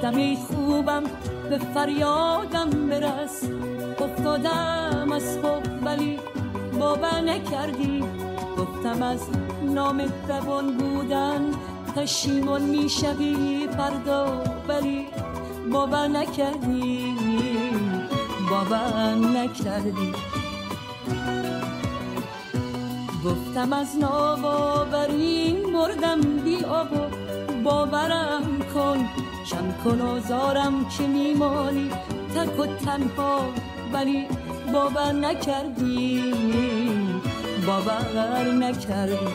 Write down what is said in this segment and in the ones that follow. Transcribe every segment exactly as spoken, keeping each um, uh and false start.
گفتم ای خوبم به فریادم برس، افتادم از خوب ولی باور نکردی. گفتم از نامهربان بودن پشیمان میشوی فردا، ولی باور نکردی، باور نکردی. گفتم از ناباوری مردم بی آب و باورم کن، کم کن آزارم که میمانی تک و تنها، ولی باور نکردی، باور نکردی.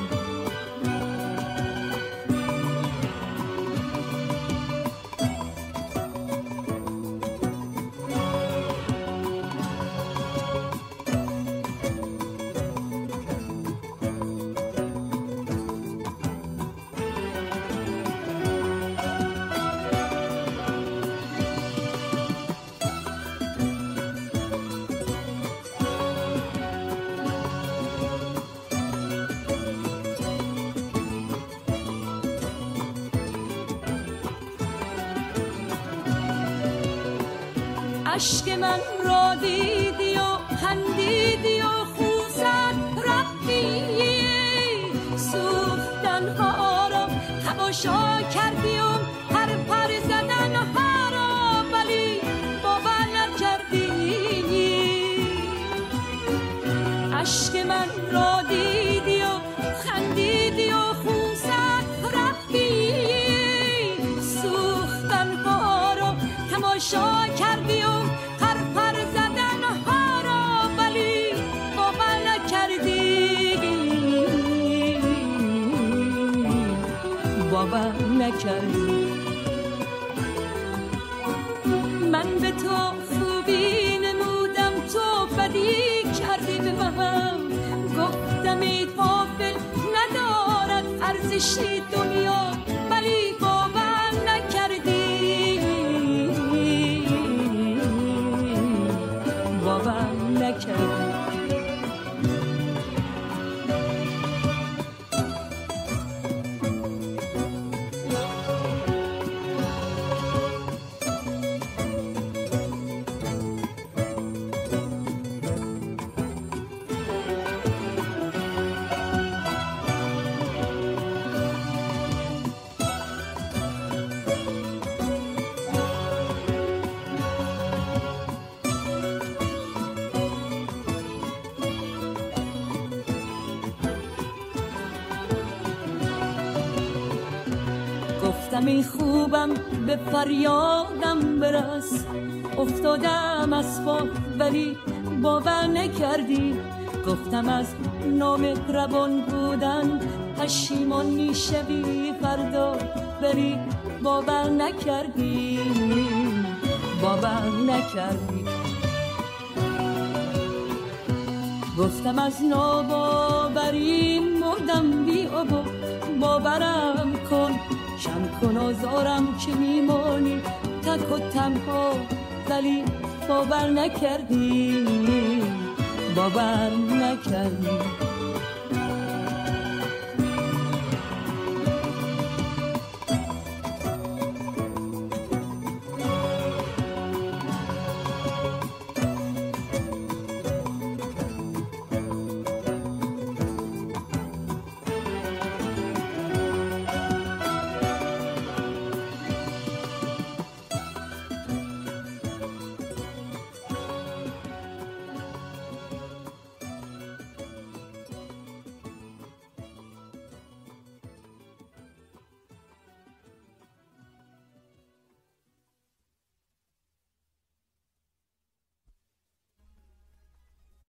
عشق من را دیدی و خندیدی و خوزت رفتی، سوختن ها را تماشا کردی و پر پر زدن ها را، ولی باور نکردی. عشق من را دیدی و خندیدی و خوزت رفتی، سوختن ها را تماشا کردی و باور نکردی. من به تو خوبی نمودم، تو بدی کردی به من. گفتم ای غافل ندارد ارزشی دنیا، ولی باور نکردی، باور نکردی. گفتم ای خوبم به فریادم برس، افتادم از پا ولی باور نکردی. گفتم از نامهربان بودن پشیمان میشوی فردا، ولی باور نکردی، باور نکردی. گفتم از ناباوری مردم بی آب و باورم کن، کم کن آزارم که میمانی تک و تنها، ولی باور نکردی، باور نکردی.